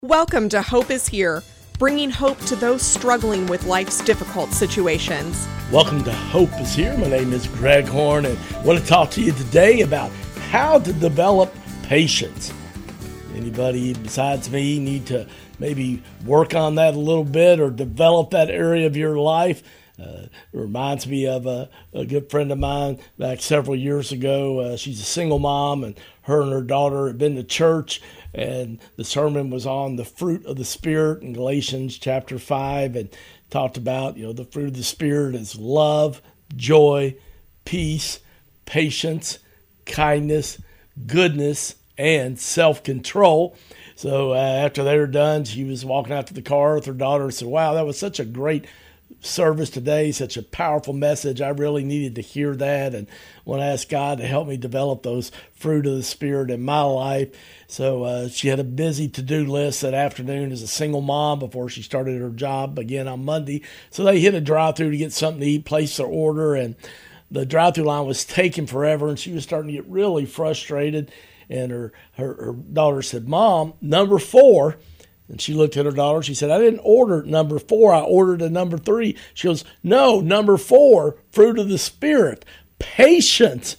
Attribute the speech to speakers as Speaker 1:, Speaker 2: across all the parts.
Speaker 1: Welcome to Hope is Here, bringing hope to those struggling with life's difficult situations.
Speaker 2: Welcome to Hope is Here. My name is Greg Horn, and I want to talk to you today about how to develop patience. Anybody besides me need to maybe work on that a little bit or develop that area of your life? It reminds me of a good friend of mine back several years ago. She's a single mom, and her daughter had been to church, and the sermon was on the fruit of the Spirit in Galatians chapter 5, and talked about, the fruit of the Spirit is love, joy, peace, patience, kindness, goodness, and self-control. So after they were done, she was walking out to the car with her daughter and said, "Wow, that was such a great service today, such a powerful message. I really needed to hear that, and want to ask God to help me develop those fruit of the Spirit in my life." So she had a busy to-do list that afternoon as a single mom before she started her job again on Monday. So they hit a drive-thru to get something to eat, placed their order, and the drive-thru line was taking forever, and she was starting to get really frustrated. And her daughter said, "Mom, number 4. And she looked at her daughter. She said, "I didn't order number 4. I ordered a number 3. She goes, "No, number 4, fruit of the Spirit, patience."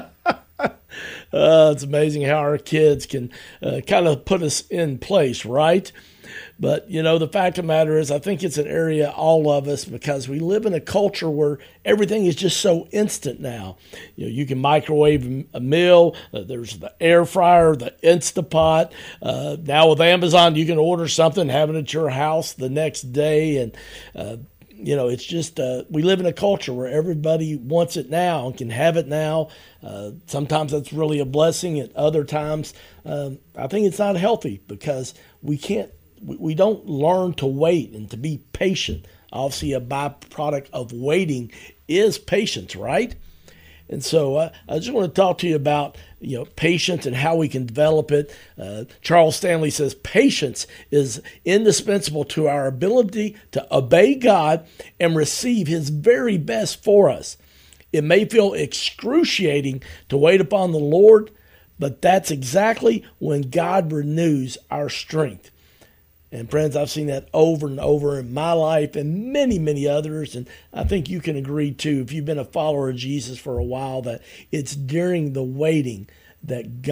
Speaker 2: It's amazing how our kids can kind of put us in place, right? But, the fact of the matter is, I think it's an area, all of us, because we live in a culture where everything is just so instant now. You can microwave a meal. There's the air fryer, the Instapot. Now with Amazon, you can order something, have it at your house the next day. And, it's just, we live in a culture where everybody wants it now and can have it now. Sometimes that's really a blessing. At other times, I think it's not healthy because we don't learn to wait and to be patient. Obviously, a byproduct of waiting is patience, right? And so I just want to talk to you about patience and how we can develop it. Charles Stanley says patience is indispensable to our ability to obey God and receive His very best for us. It may feel excruciating to wait upon the Lord, but that's exactly when God renews our strength. And friends, I've seen that over and over in my life and many, many others. And I think you can agree too, if you've been a follower of Jesus for a while, that it's during the waiting that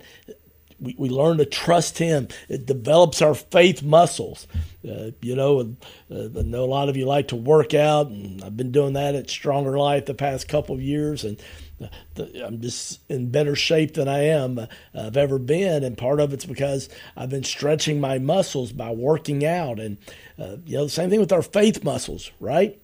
Speaker 2: we learn to trust Him. It develops our faith muscles. I know a lot of you like to work out, and I've been doing that at Stronger Life the past couple of years. And I'm just in better shape than I've ever been, and part of it's because I've been stretching my muscles by working out, and the same thing with our faith muscles, right?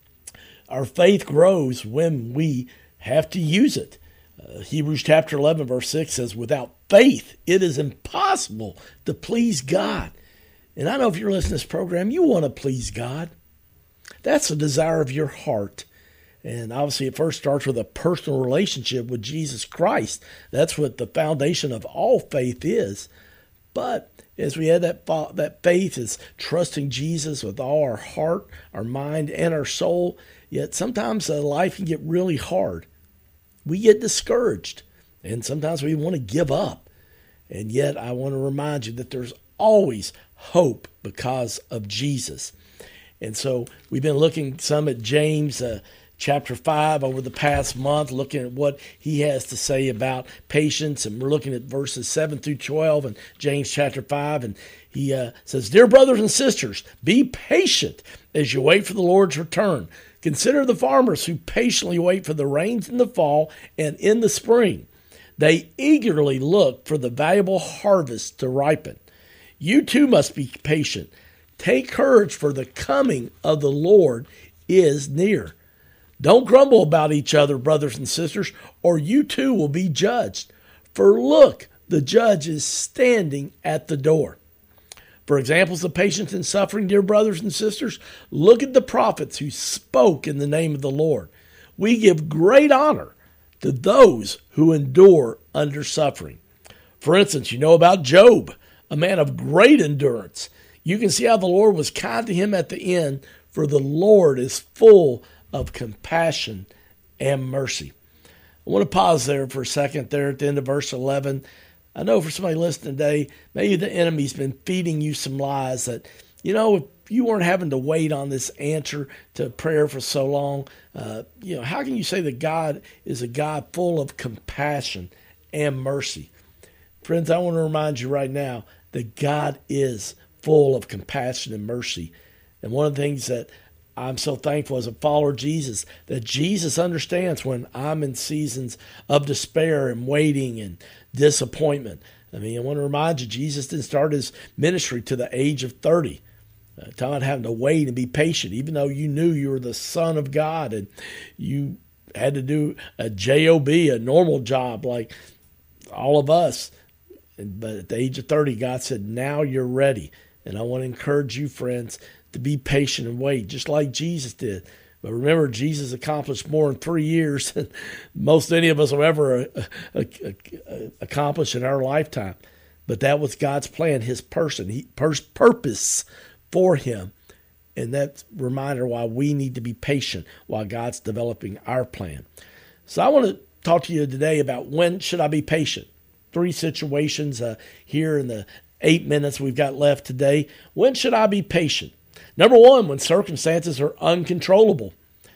Speaker 2: Our faith grows when we have to use it. Hebrews chapter 11 verse 6 says, "Without faith, it is impossible to please God." And I know if you're listening to this program, you want to please God. That's the desire of your heart. And obviously, it first starts with a personal relationship with Jesus Christ. That's what the foundation of all faith is. But as we have that faith is trusting Jesus with all our heart, our mind, and our soul, yet sometimes life can get really hard. We get discouraged, and sometimes we want to give up. And yet, I want to remind you that there's always hope because of Jesus. And so we've been looking some at James chapter 5 over the past month, looking at what he has to say about patience. And we're looking at verses 7 through 12 in James chapter 5. And he says, "Dear brothers and sisters, be patient as you wait for the Lord's return. Consider the farmers who patiently wait for the rains in the fall and in the spring. They eagerly look for the valuable harvest to ripen. You too must be patient. Take courage, for the coming of the Lord is near. Don't grumble about each other, brothers and sisters, or you too will be judged. For look, the judge is standing at the door." For examples of patience and suffering, dear brothers and sisters, look at the prophets who spoke in the name of the Lord. We give great honor to those who endure under suffering. For instance, you know about Job, a man of great endurance. You can see how the Lord was kind to him at the end, for the Lord is full of compassion and mercy. I want to pause there for a second there at the end of verse 11. I know for somebody listening today, maybe the enemy's been feeding you some lies that, if you weren't having to wait on this answer to prayer for so long, how can you say that God is a God full of compassion and mercy? Friends, I want to remind you right now that God is full of compassion and mercy. And one of the things that I'm so thankful as a follower of Jesus, that Jesus understands when I'm in seasons of despair and waiting and disappointment. I want to remind you, Jesus didn't start his ministry to the age of 30. Talking about having to wait and be patient, even though you knew you were the Son of God and you had to do a job, a normal job like all of us. But at the age of 30, God said, now you're ready. And I want to encourage you, friends, to be patient and wait, just like Jesus did. But remember, Jesus accomplished more in 3 years than most any of us will ever accomplish in our lifetime. But that was God's plan, his purpose for him. And that's a reminder why we need to be patient while God's developing our plan. So I want to talk to you today about when should I be patient. 3 situations here in the 8 minutes we've got left today. When should I be patient? Number 1, when circumstances are uncontrollable.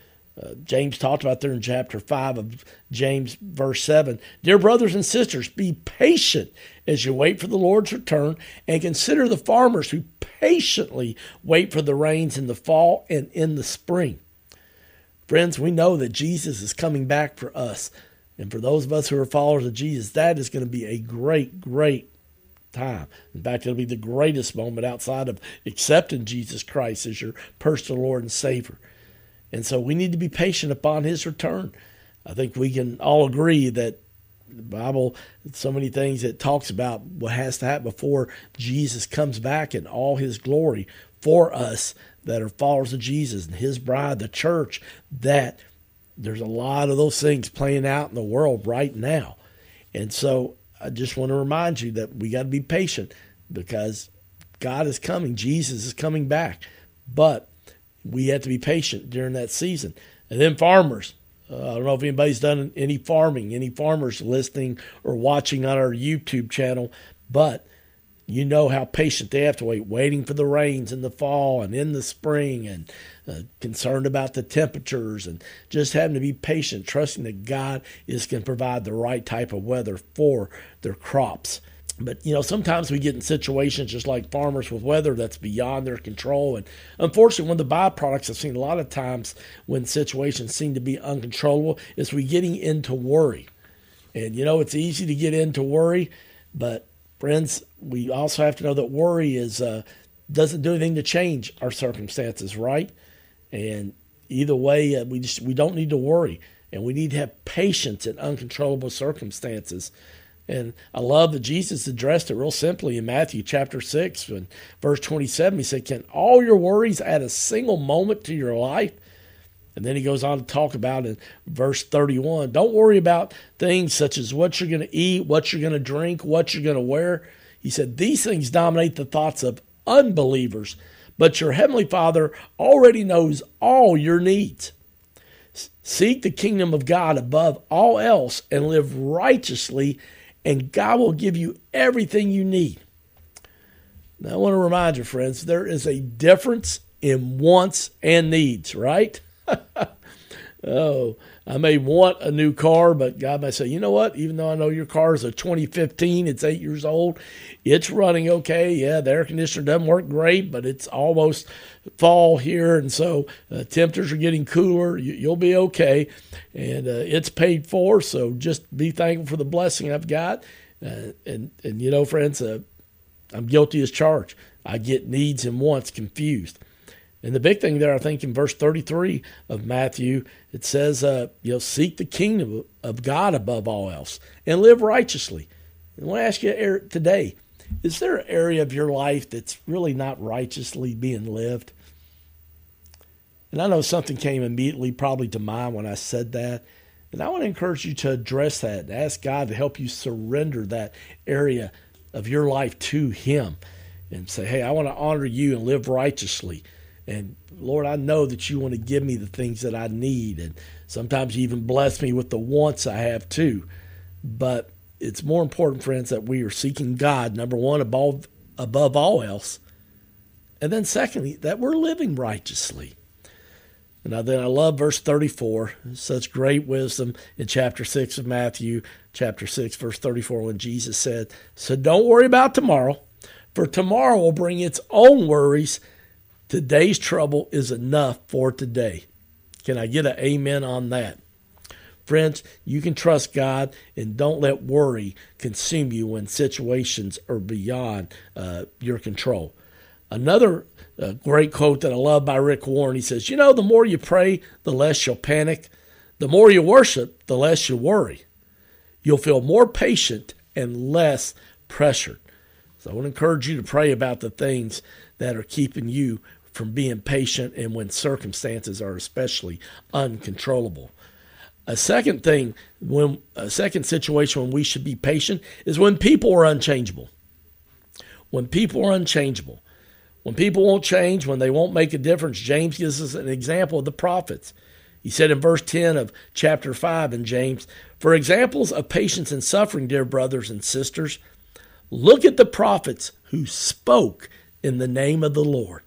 Speaker 2: James talked about there in chapter 5 of James, verse 7. Dear brothers and sisters, be patient as you wait for the Lord's return, and consider the farmers who patiently wait for the rains in the fall and in the spring. Friends, we know that Jesus is coming back for us. And for those of us who are followers of Jesus, that is going to be a great, great time. In fact, it'll be the greatest moment outside of accepting Jesus Christ as your personal Lord and Savior. And so we need to be patient upon his return. I think we can all agree that the Bible, so many things it talks about what has to happen before Jesus comes back in all his glory for us that are followers of Jesus and his bride, the church, that there's a lot of those things playing out in the world right now. And so I just want to remind you that we got to be patient because God is coming. Jesus is coming back. But we have to be patient during that season. And then farmers. I don't know if anybody's done any farming, any farmers listening or watching on our YouTube channel, but you know how patient they have to wait, waiting for the rains in the fall and in the spring, and concerned about the temperatures, and just having to be patient, trusting that God is going to provide the right type of weather for their crops. But, sometimes we get in situations just like farmers with weather that's beyond their control. And unfortunately, one of the byproducts I've seen a lot of times when situations seem to be uncontrollable is we getting into worry. And, it's easy to get into worry, but friends, we also have to know that worry doesn't do anything to change our circumstances, right? And either way, we don't need to worry, and we need to have patience in uncontrollable circumstances. And I love that Jesus addressed it real simply in Matthew chapter 6 and verse 27. He said, can all your worries add a single moment to your life? And then he goes on to talk about in verse 31, don't worry about things such as what you're going to eat, what you're going to drink, what you're going to wear. He said, these things dominate the thoughts of unbelievers, but your heavenly Father already knows all your needs. Seek the kingdom of God above all else and live righteously, and God will give you everything you need. Now, I want to remind you, friends, there is a difference in wants and needs, right? Oh, I may want a new car, but God may say, you know what? Even though I know your car is a 2015, it's 8 years old, it's running okay. Yeah, the air conditioner doesn't work great, but it's almost fall here, and so temperatures are getting cooler. You'll be okay, and it's paid for, so just be thankful for the blessing I've got. And friends, I'm guilty as charged. I get needs and wants confused. And the big thing there, I think, in verse 33 of Matthew, it says, seek the kingdom of God above all else and live righteously. And I want to ask you today, is there an area of your life that's really not righteously being lived? And I know something came immediately probably to mind when I said that. And I want to encourage you to address that and ask God to help you surrender that area of your life to him and say, hey, I want to honor you and live righteously. And Lord, I know that you want to give me the things that I need. And sometimes you even bless me with the wants I have too. But it's more important, friends, that we are seeking God, number one, above all else. And then secondly, that we're living righteously. Now then, I love verse 34, such great wisdom in chapter 6 of Matthew, chapter 6, verse 34, when Jesus said, so don't worry about tomorrow, for tomorrow will bring its own worries. Today's trouble is enough for today. Can I get an amen on that? Friends, you can trust God and don't let worry consume you when situations are beyond your control. Another great quote that I love by Rick Warren, he says, the more you pray, the less you'll panic. The more you worship, the less you'll worry. You'll feel more patient and less pressured. So I want to encourage you to pray about the things that are keeping you from being patient and when circumstances are especially uncontrollable. A second situation when we should be patient is when people are unchangeable. When people are unchangeable. When people won't change, when they won't make a difference, James gives us an example of the prophets. He said in verse 10 of chapter 5 in James, for examples of patience and suffering, dear brothers and sisters, look at the prophets who spoke in the name of the Lord.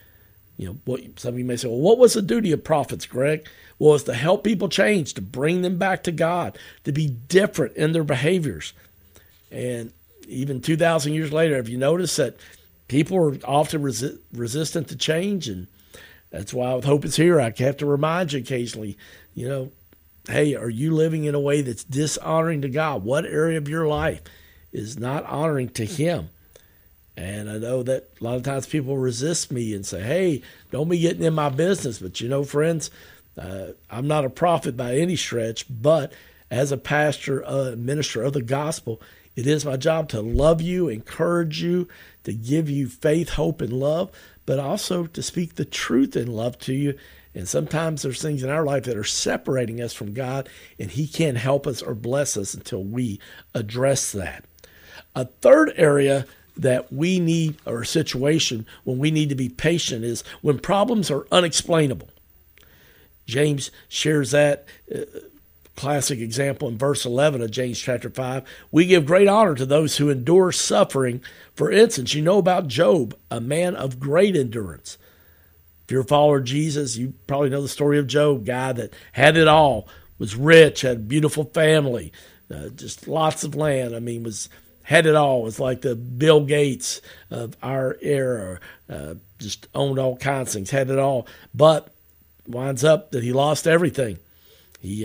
Speaker 2: Some of you may say, well, what was the duty of prophets, Greg? Well, it's to help people change, to bring them back to God, to be different in their behaviors. And even 2,000 years later, have you noticed that people are often resistant to change? And that's why with Hope is Here, I have to remind you occasionally, hey, are you living in a way that's dishonoring to God? What area of your life is not honoring to Him? And I know that a lot of times people resist me and say, hey, don't be getting in my business. But friends, I'm not a prophet by any stretch, but as a pastor, minister of the gospel, it is my job to love you, encourage you, to give you faith, hope, and love, but also to speak the truth in love to you. And sometimes there's things in our life that are separating us from God, and He can't help us or bless us until we address that. A third area that we need, or a situation when we need to be patient, is when problems are unexplainable. James shares that classic example in verse 11 of James chapter 5. We give great honor to those who endure suffering. For instance, you know about Job, a man of great endurance. If you're a follower of Jesus, you probably know the story of Job, guy that had it all, was rich, had a beautiful family, just lots of land. Had it all. Was like the Bill Gates of our era, just owned all kinds of things, had it all. But winds up that he lost everything. He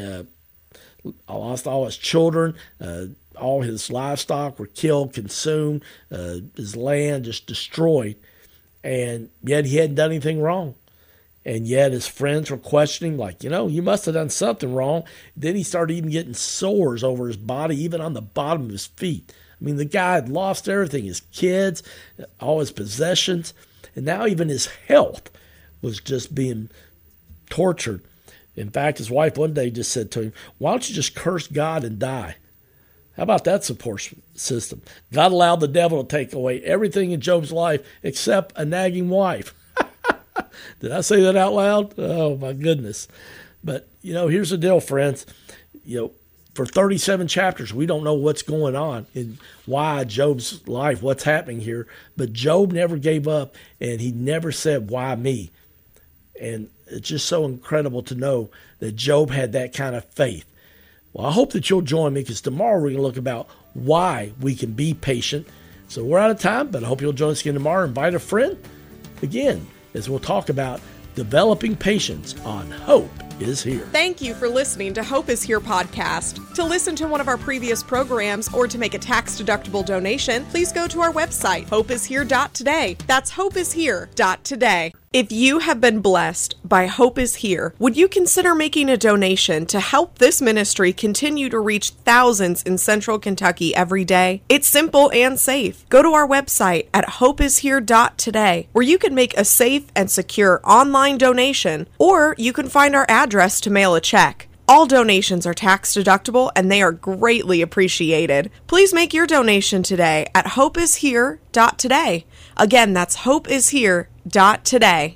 Speaker 2: lost all his children. All his livestock were killed, consumed. His land just destroyed. And yet he hadn't done anything wrong. And yet his friends were questioning, like, you must have done something wrong. Then he started even getting sores over his body, even on the bottom of his feet. The guy had lost everything, his kids, all his possessions, and now even his health was just being tortured. In fact, his wife one day just said to him, why don't you just curse God and die? How about that support system? God allowed the devil to take away everything in Job's life except a nagging wife. Did I say that out loud? Oh, my goodness. But, here's the deal, friends. For 37 chapters, we don't know what's going on and why Job's life, what's happening here. But Job never gave up, and he never said, why me? And it's just so incredible to know that Job had that kind of faith. Well, I hope that you'll join me, because tomorrow we're going to look about why we can be patient. So we're out of time, but I hope you'll join us again tomorrow. Invite a friend again, as we'll talk about developing patience on Hope is Here.
Speaker 1: Thank you for listening to Hope is Here podcast. To listen to one of our previous programs or to make a tax-deductible donation, please go to our website, hopeishere.today. That's hopeishere.today. If you have been blessed by Hope is Here, would you consider making a donation to help this ministry continue to reach thousands in Central Kentucky every day? It's simple and safe. Go to our website at hopeishere.today, where you can make a safe and secure online donation, or you can find our address to mail a check. All donations are tax deductible and they are greatly appreciated. Please make your donation today at hopeishere.today. Again, that's hopeishere.today.